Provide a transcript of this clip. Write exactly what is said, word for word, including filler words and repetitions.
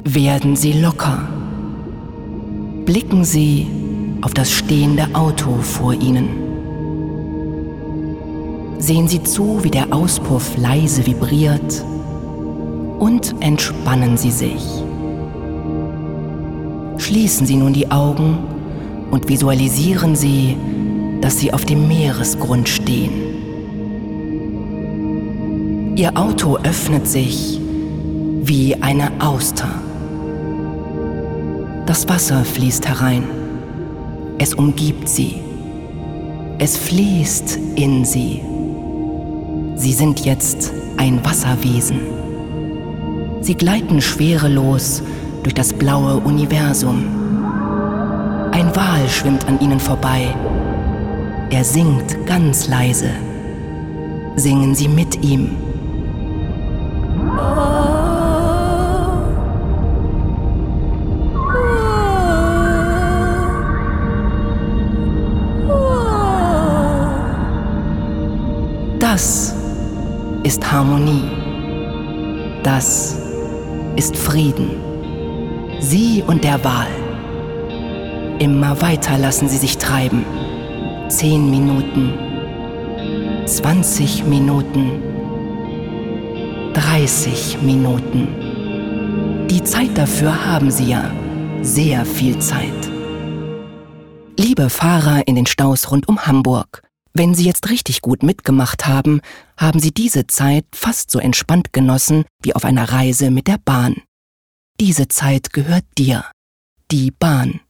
Werden Sie locker. Blicken Sie auf das stehende Auto vor Ihnen. Sehen Sie zu, wie der Auspuff leise vibriert, und entspannen Sie sich. Schließen Sie nun die Augen und visualisieren Sie, dass Sie auf dem Meeresgrund stehen. Ihr Auto öffnet sich wie eine Auster. Das Wasser fließt herein. Es umgibt Sie. Es fließt in Sie. Sie sind jetzt ein Wasserwesen. Sie gleiten schwerelos durch das blaue Universum. Ein Wal schwimmt an Ihnen vorbei. Er singt ganz leise. Singen Sie mit ihm. Das ist Harmonie. Das ist Frieden. Sie und der Wal. Immer weiter lassen Sie sich treiben. Zehn Minuten, zwanzig Minuten, dreißig Minuten. Die Zeit dafür haben Sie ja. Sehr viel Zeit. Liebe Fahrer in den Staus rund um Hamburg, wenn Sie jetzt richtig gut mitgemacht haben, haben Sie diese Zeit fast so entspannt genossen wie auf einer Reise mit der Bahn. Diese Zeit gehört dir, die Bahn.